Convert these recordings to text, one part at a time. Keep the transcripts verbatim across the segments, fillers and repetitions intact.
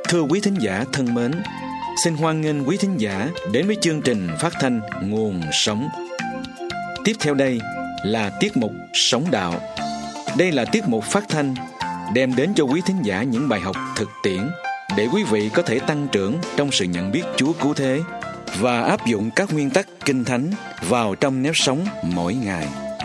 Thưa quý thính giả thân mến, xin hoan nghênh quý thính giả đến với chương trình phát thanh Nguồn Sống. Tiếp theo đây là tiết mục Sống Đạo. Đây là tiết mục phát thanh đem đến cho quý thính giả những bài học thực tiễn để quý vị có thể tăng trưởng trong sự nhận biết Chúa cứu thế và áp dụng các nguyên tắc Kinh Thánh vào trong nếp sống mỗi ngày.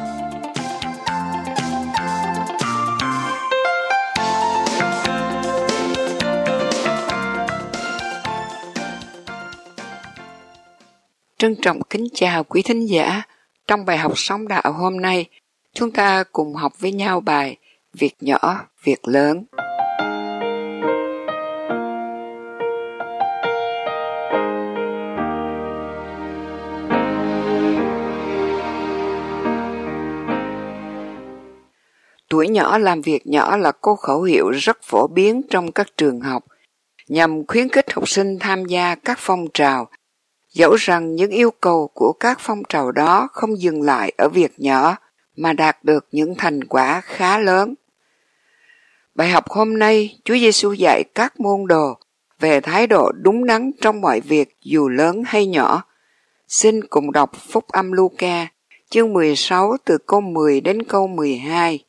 Trân trọng kính chào quý thính giả. Trong bài học Sống Đạo hôm nay, chúng ta cùng học với nhau bài Việc nhỏ, việc lớn. Tuổi nhỏ làm việc nhỏ là câu khẩu hiệu rất phổ biến trong các trường học, nhằm khuyến khích học sinh tham gia các phong trào, dẫu rằng những yêu cầu của các phong trào đó không dừng lại ở việc nhỏ mà đạt được những thành quả khá lớn. Bài học hôm nay, Chúa Giêsu dạy các môn đồ về thái độ đúng đắn trong mọi việc dù lớn hay nhỏ. Xin cùng đọc Phúc âm Luca, chương mười sáu từ câu mười đến câu mười hai.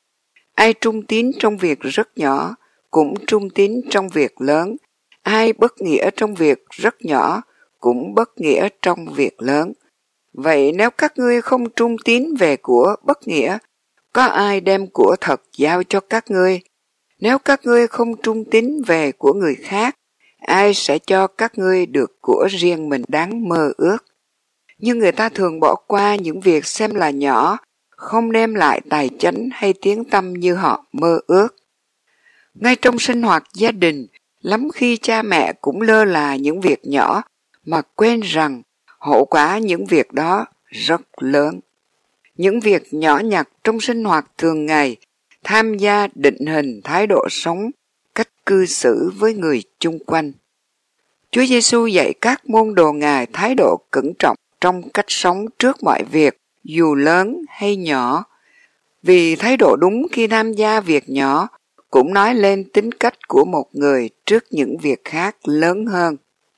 Ai trung tín trong việc rất nhỏ, cũng trung tín trong việc lớn. Ai bất nghĩa trong việc rất nhỏ, cũng bất nghĩa trong việc lớn. Vậy nếu các ngươi không trung tín về của bất nghĩa, có ai đem của thật giao cho các ngươi? Nếu các ngươi không trung tín về của người khác, ai sẽ cho các ngươi được của riêng mình đáng mơ ước? Nhưng người ta thường bỏ qua những việc xem là nhỏ, không đem lại tài chánh hay tiếng tăm như họ mơ ước. Ngay trong sinh hoạt gia đình, lắm khi cha mẹ cũng lơ là những việc nhỏ, mà quên rằng hậu quả những việc đó rất lớn. Những việc nhỏ nhặt trong sinh hoạt thường ngày tham gia định hình thái độ sống, cách cư xử với người chung quanh. Chúa Giêsu dạy các môn đồ Ngài thái độ cẩn trọng trong cách sống trước mọi việc, dù lớn hay nhỏ. Vì thái độ đúng khi tham gia việc nhỏ cũng nói lên tính cách của một người trước những việc khác lớn hơn.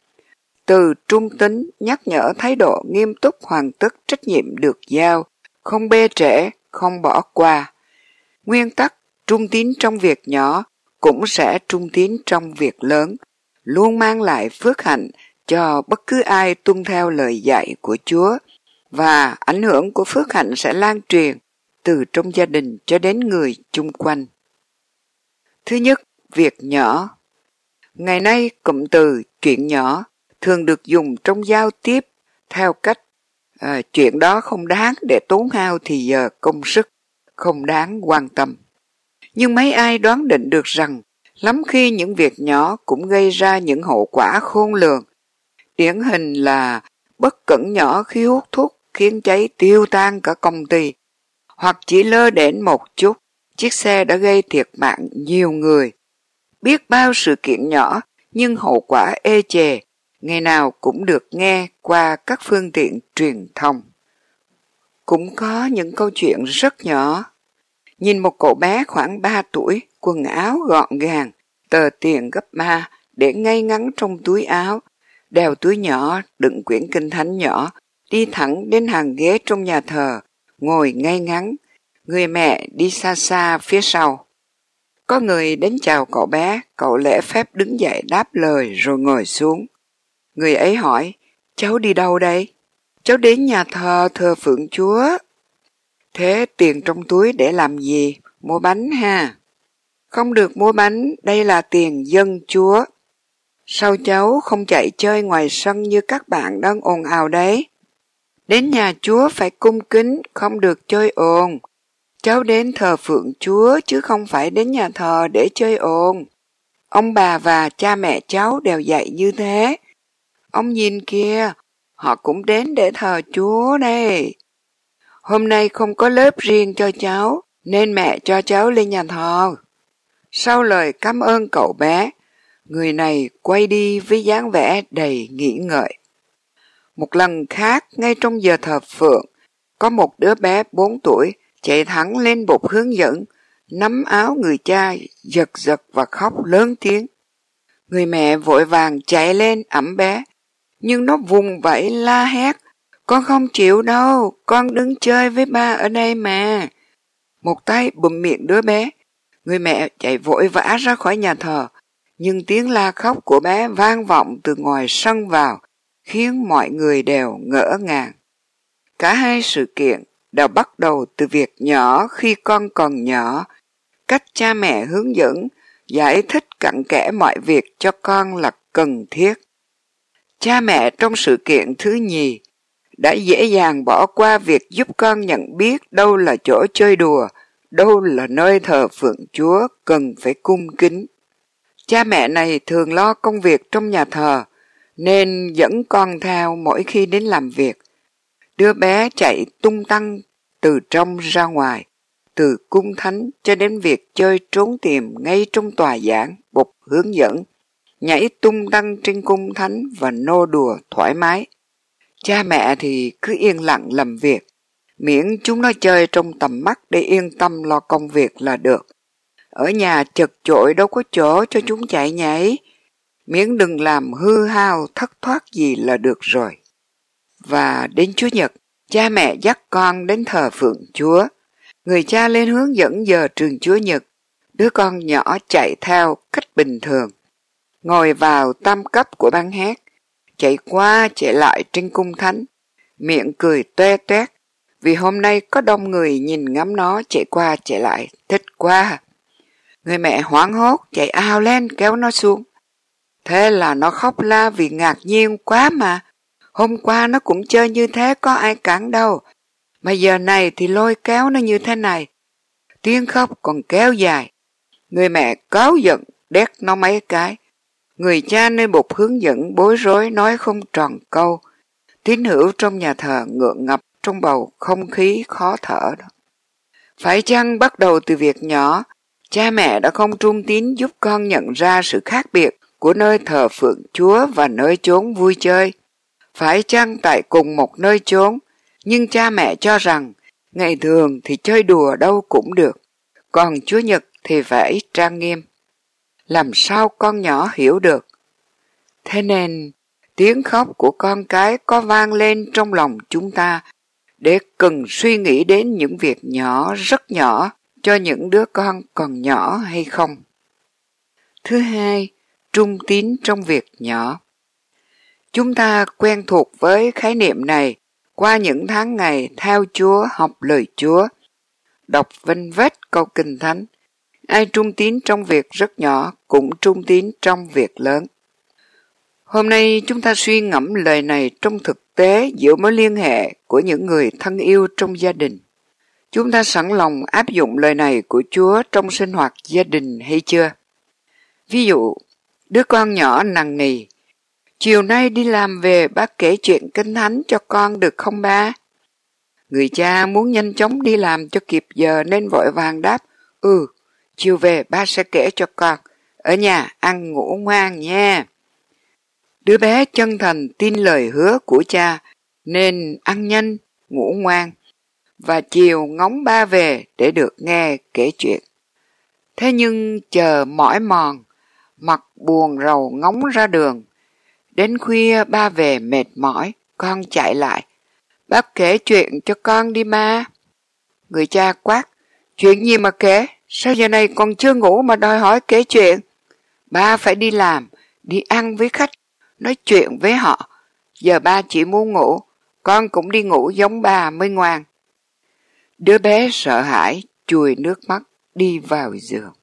Từ trung tín nhắc nhở thái độ nghiêm túc hoàn tất trách nhiệm được giao, không bê trễ, không bỏ qua. Nguyên tắc trung tín trong việc nhỏ cũng sẽ trung tín trong việc lớn, luôn mang lại phước hạnh cho bất cứ ai tuân theo lời dạy của Chúa, và ảnh hưởng của phước hạnh sẽ lan truyền từ trong gia đình cho đến người chung quanh. Thứ nhất, việc nhỏ. Ngày nay, cụm từ chuyện nhỏ thường được dùng trong giao tiếp theo cách à, chuyện đó không đáng để tốn hao thì giờ công sức, không đáng quan tâm. Nhưng mấy ai đoán định được rằng lắm khi những việc nhỏ cũng gây ra những hậu quả khôn lường. Điển hình là bất cẩn nhỏ khi hút thuốc khiến cháy tiêu tan cả công ty, hoặc chỉ lơ đễnh một chút, chiếc xe đã gây thiệt mạng nhiều người. Biết bao sự kiện nhỏ nhưng hậu quả ê chề, ngày nào cũng được nghe qua các phương tiện truyền thông. Cũng có những câu chuyện rất nhỏ. Nhìn một cậu bé khoảng ba tuổi, quần áo gọn gàng, tờ tiền gấp ba để ngay ngắn trong túi áo, đeo túi nhỏ đựng quyển kinh thánh nhỏ, đi thẳng đến hàng ghế trong nhà thờ, ngồi ngay ngắn, người mẹ đi xa xa phía sau. Có người đến chào cậu bé, cậu lễ phép đứng dậy đáp lời rồi ngồi xuống. Người ấy hỏi, cháu đi đâu đây? Cháu đến nhà thờ thờ phượng Chúa. Thế tiền trong túi để làm gì? Mua bánh ha? Không được mua bánh, đây là tiền dân Chúa. Sao cháu không chạy chơi ngoài sân như các bạn đang ồn ào đấy? Đến nhà Chúa phải cung kính, không được chơi ồn. Cháu đến thờ phượng Chúa chứ không phải đến nhà thờ để chơi ồn. Ông bà và cha mẹ cháu đều dạy như thế. Ông nhìn kia, họ cũng đến để thờ Chúa đây. Hôm nay không có lớp riêng cho cháu, nên mẹ cho cháu lên nhà thờ. Sau lời cảm ơn cậu bé, người này quay đi với dáng vẻ đầy nghĩ ngợi. Một lần khác, ngay trong giờ thờ phượng, có một đứa bé bốn tuổi chạy thẳng lên bục hướng dẫn, nắm áo người cha, giật giật và khóc lớn tiếng. Người mẹ vội vàng chạy lên ẵm bé, nhưng nó vùng vẫy la hét, con không chịu đâu, con đứng chơi với ba ở đây mà. Một tay bụm miệng đứa bé, người mẹ chạy vội vã ra khỏi nhà thờ, nhưng tiếng la khóc của bé vang vọng từ ngoài sân vào, khiến mọi người đều ngỡ ngàng. Cả hai sự kiện đều bắt đầu từ việc nhỏ khi con còn nhỏ, cách cha mẹ hướng dẫn, giải thích cặn kẽ mọi việc cho con là cần thiết. Cha mẹ trong sự kiện thứ nhì đã dễ dàng bỏ qua việc giúp con nhận biết đâu là chỗ chơi đùa, đâu là nơi thờ phượng Chúa cần phải cung kính. Cha mẹ này thường lo công việc trong nhà thờ, nên dẫn con theo mỗi khi đến làm việc. Đứa bé chạy tung tăng từ trong ra ngoài, từ cung thánh cho đến việc chơi trốn tìm ngay trong tòa giảng bục hướng dẫn, nhảy tung tăng trên cung thánh và nô đùa thoải mái. Cha mẹ thì cứ yên lặng làm việc, miễn chúng nó chơi trong tầm mắt để yên tâm lo công việc là được. Ở nhà chật chội đâu có chỗ cho chúng chạy nhảy, miễn đừng làm hư hao thất thoát gì là được rồi. Và đến Chúa Nhật, cha mẹ dắt con đến thờ phượng Chúa. Người cha lên hướng dẫn giờ trường Chúa Nhật, đứa con nhỏ chạy theo cách bình thường, ngồi vào tam cấp của ban hát, chạy qua chạy lại trên cung thánh, miệng cười toe toét vì hôm nay có đông người nhìn ngắm nó chạy qua chạy lại, thích quá. Người mẹ hoảng hốt chạy ao lên kéo nó xuống. Thế là nó khóc la vì ngạc nhiên quá mà. Hôm qua nó cũng chơi như thế, có ai cản đâu. Mà giờ này thì lôi kéo nó như thế này. Tiếng khóc còn kéo dài. Người mẹ cáu giận đét nó mấy cái. Người cha nơi bục hướng dẫn bối rối nói không tròn câu. Tín hữu trong nhà thờ ngượng ngập trong bầu không khí khó thở đó. Phải chăng bắt đầu từ việc nhỏ, cha mẹ đã không trung tín giúp con nhận ra sự khác biệt của nơi thờ phượng Chúa và nơi chốn vui chơi? Phải chăng tại cùng một nơi chốn, nhưng cha mẹ cho rằng ngày thường thì chơi đùa đâu cũng được, còn Chúa Nhật thì phải trang nghiêm? Làm sao con nhỏ hiểu được? Thế nên, tiếng khóc của con cái có vang lên trong lòng chúng ta để cần suy nghĩ đến những việc nhỏ, rất nhỏ cho những đứa con còn nhỏ hay không. Thứ hai, trung tín trong việc nhỏ. Chúng ta quen thuộc với khái niệm này qua những tháng ngày theo Chúa, học lời Chúa, đọc vân vết câu kinh thánh. Ai trung tín trong việc rất nhỏ cũng trung tín trong việc lớn. Hôm nay chúng ta suy ngẫm lời này trong thực tế giữa mối liên hệ của những người thân yêu trong gia đình. Chúng ta sẵn lòng áp dụng lời này của Chúa trong sinh hoạt gia đình hay chưa? Ví dụ, đứa con nhỏ nằng nì, chiều nay đi làm về bác kể chuyện kinh thánh cho con được không ba? Người cha muốn nhanh chóng đi làm cho kịp giờ nên vội vàng đáp, ừ, chiều về ba sẽ kể cho con, ở nhà ăn ngủ ngoan nha. Đứa bé chân thành tin lời hứa của cha nên ăn nhanh, ngủ ngoan, và chiều ngóng ba về để được nghe kể chuyện. Thế nhưng chờ mỏi mòn, mặt buồn rầu ngóng ra đường. Đến khuya ba về mệt mỏi, con chạy lại. Bác kể chuyện cho con đi ba. Người cha quát, chuyện gì mà kể? Sao giờ này còn chưa ngủ mà đòi hỏi kể chuyện? Ba phải đi làm, đi ăn với khách, nói chuyện với họ. Giờ ba chỉ muốn ngủ, con cũng đi ngủ giống ba mới ngoan. Đứa bé sợ hãi, chùi nước mắt, đi vào giường.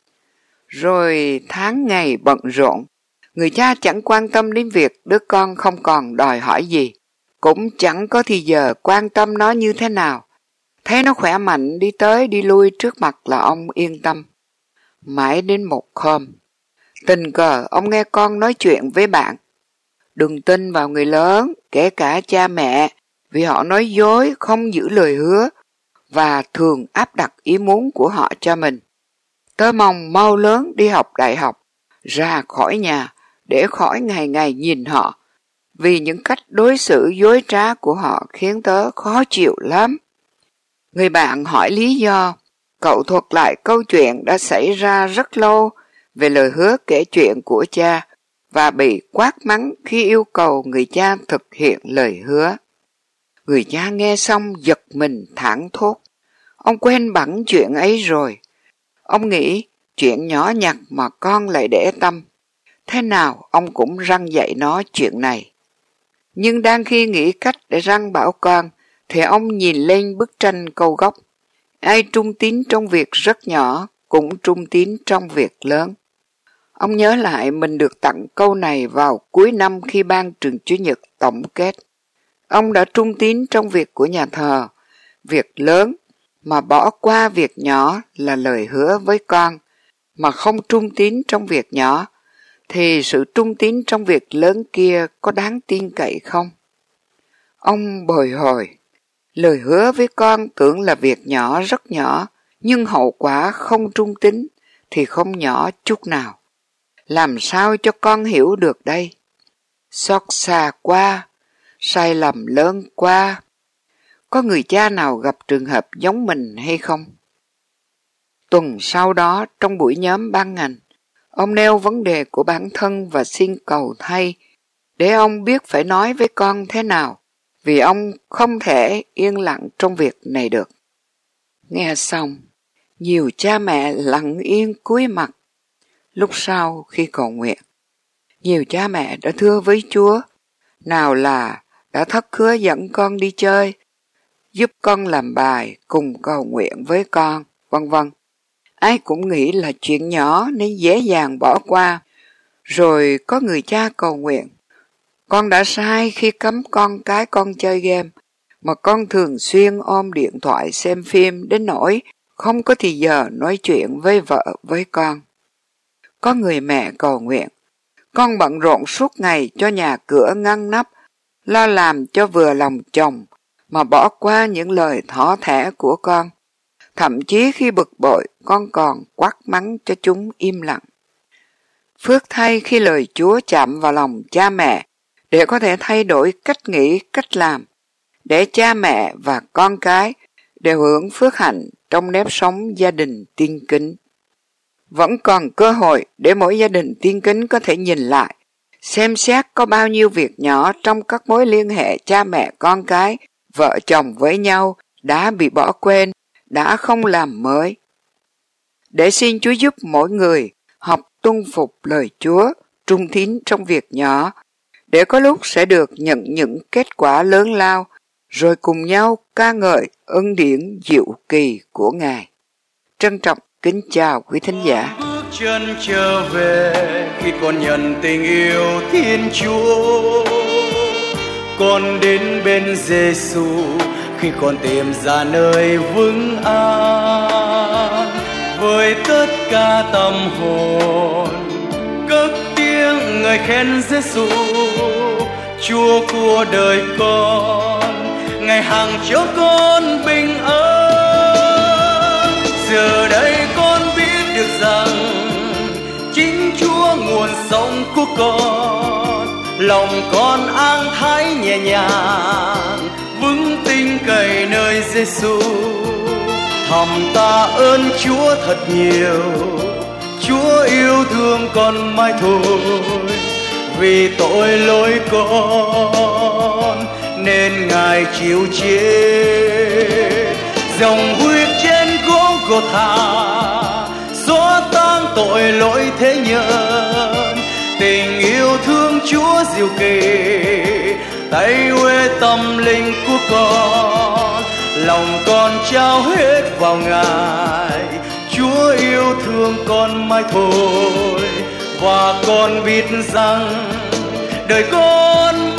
Rồi tháng ngày bận rộn, người cha chẳng quan tâm đến việc đứa con không còn đòi hỏi gì, cũng chẳng có thì giờ quan tâm nó như thế nào. Thấy nó khỏe mạnh đi tới đi lui trước mặt là ông yên tâm. Mãi đến một hôm, tình cờ ông nghe con nói chuyện với bạn. Đừng tin vào người lớn, kể cả cha mẹ, vì họ nói dối, không giữ lời hứa, và thường áp đặt ý muốn của họ cho mình. Tớ mong mau lớn đi học đại học, ra khỏi nhà, để khỏi ngày ngày nhìn họ, vì những cách đối xử dối trá của họ khiến tớ khó chịu lắm. Người bạn hỏi lý do, cậu thuật lại câu chuyện đã xảy ra rất lâu, về lời hứa kể chuyện của cha và bị quát mắng khi yêu cầu người cha thực hiện lời hứa. Người cha nghe xong giật mình thảng thốt. Ông quên bẵng chuyện ấy rồi. Ông nghĩ chuyện nhỏ nhặt mà con lại để tâm. Thế nào ông cũng răn dạy nó chuyện này. Nhưng đang khi nghĩ cách để răn bảo con, thì ông nhìn lên bức tranh câu gốc. Ai trung tín trong việc rất nhỏ, cũng trung tín trong việc lớn. Ông nhớ lại mình được tặng câu này vào cuối năm khi ban trường Chủ nhật tổng kết. Ông đã trung tín trong việc của nhà thờ, việc lớn, mà bỏ qua việc nhỏ là lời hứa với con, mà không trung tín trong việc nhỏ, thì sự trung tín trong việc lớn kia có đáng tin cậy không? Ông bồi hồi, lời hứa với con tưởng là việc nhỏ rất nhỏ, nhưng hậu quả không trung tín thì không nhỏ chút nào. Làm sao cho con hiểu được đây? Xót xa qua, sai lầm lớn qua. Có người cha nào gặp trường hợp giống mình hay không? Tuần sau đó, trong buổi nhóm ban ngành, ông nêu vấn đề của bản thân và xin cầu thay, để ông biết phải nói với con thế nào, vì ông không thể yên lặng trong việc này được. Nghe xong, nhiều cha mẹ lặng yên cúi mặt. Lúc sau khi cầu nguyện, nhiều cha mẹ đã thưa với Chúa, nào là đã thất hứa dẫn con đi chơi, giúp con làm bài, cùng cầu nguyện với con, vân vân. Ai cũng nghĩ là chuyện nhỏ nên dễ dàng bỏ qua. Rồi có người cha cầu nguyện, con đã sai khi cấm con cái con chơi game, mà con thường xuyên ôm điện thoại xem phim đến nỗi không có thì giờ nói chuyện với vợ với con. Có người mẹ cầu nguyện, con bận rộn suốt ngày cho nhà cửa ngăn nắp, lo làm cho vừa lòng chồng, mà bỏ qua những lời thỏ thẻ của con. Thậm chí khi bực bội, con còn quát mắng cho chúng im lặng. Phước thay khi lời Chúa chạm vào lòng cha mẹ để có thể thay đổi cách nghĩ, cách làm, để cha mẹ và con cái đều hưởng phước hạnh trong nếp sống gia đình tiên kính. Vẫn còn cơ hội để mỗi gia đình tiên kính có thể nhìn lại, xem xét có bao nhiêu việc nhỏ trong các mối liên hệ cha mẹ con cái, vợ chồng với nhau đã bị bỏ quên, đã không làm mới. Để xin Chúa giúp mỗi người học tuân phục lời Chúa, trung tín trong việc nhỏ, để có lúc sẽ được nhận những kết quả lớn lao, rồi cùng nhau ca ngợi ân điển diệu kỳ của Ngài. Trân trọng kính chào quý thính giả. Bước chân trở về khi còn nhận tình yêu Thiên Chúa, con đến bên Giêsu khi còn tìm ra nơi vững an. Với tất cả tâm hồn cất tiếng ngợi khen Giêsu, Chúa của đời con, Ngài hằng cho con bình an. Giờ đây con biết được rằng chính Chúa nguồn sống của con, lòng con an thái nhẹ nhàng, vững tin cậy nơi Giêsu. Thầm ta ơn Chúa thật nhiều, Chúa yêu thương con mãi thôi. Vì tội lỗi con nên Ngài chịu chết, dòng huyết trên Gô-gô-thà xóa tan tội lỗi thế nhân. Tình yêu thương Chúa diệu kỳ tay huê tâm linh của con, lòng con trao hết vào Ngài. Chúa yêu thương con mãi thôi, và con biết rằng đời con